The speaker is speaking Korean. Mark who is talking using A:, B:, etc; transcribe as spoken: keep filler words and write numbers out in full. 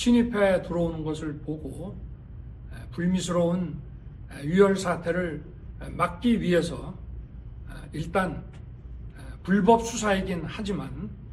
A: 침입해 들어오는 것을 보고 불미스러운 유혈 사태를 막기 위해서 일단 불법 수사이긴 하지만